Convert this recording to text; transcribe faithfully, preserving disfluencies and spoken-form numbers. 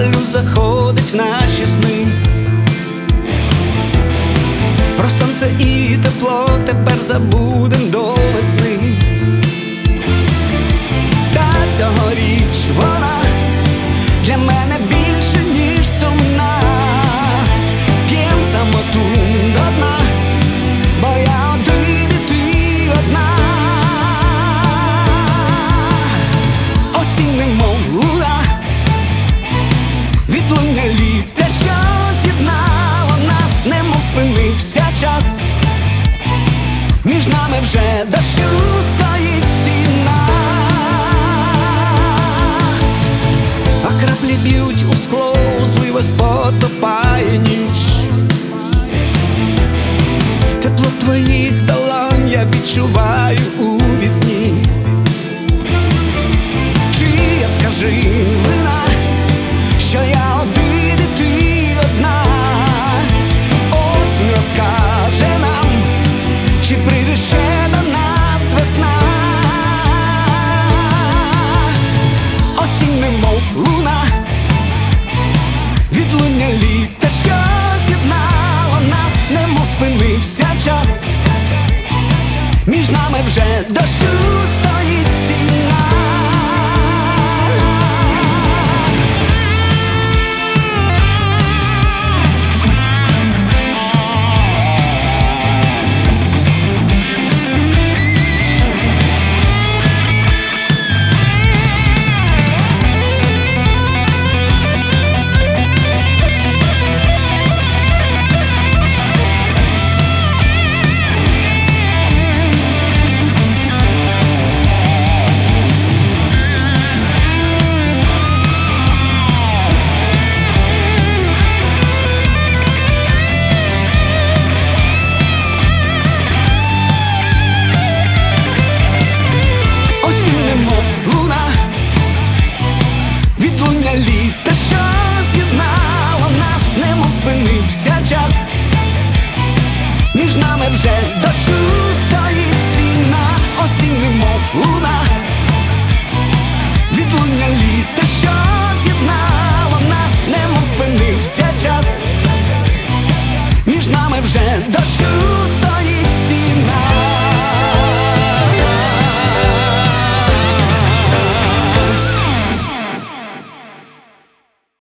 жалю заходить в наші сни. Про сонце і тепло тепер забудем до весни. Та цьогоріч вона для мене більше, ніж сумна. П'єм самоту до дна, бо я один і ти одна. Осінь немов луна, відлуння літа, що з'єднало нас, немов спинився час. Між нами вже дощу стоїть стіна, а краплі б'ють у скло, у зливах потопає ніч. Тепло твоїх долонь я відчуваю у вісні. Чия, скажи, вина, що я один і ти одна? Осінь розкаже нам, чи прийде ще до нас весна. Осінь немов луна, відлуння літа, що з'єднало нас, немов спинився час. Між нами вже дощу стоїть стіна. Літа, що з'єднало нас, немов спинився час. Між нами вже дощу стоїть стіна. Осінь немов луна, відлуння літа, що з'єднало нас, немов спинився час. Між нами вже дощу стоїть.